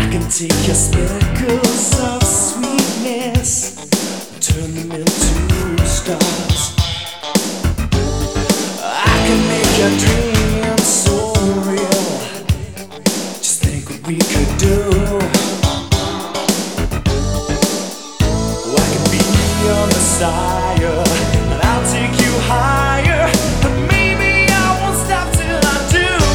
can take your speckles of sweetness and turn them into stars. I can make your dreams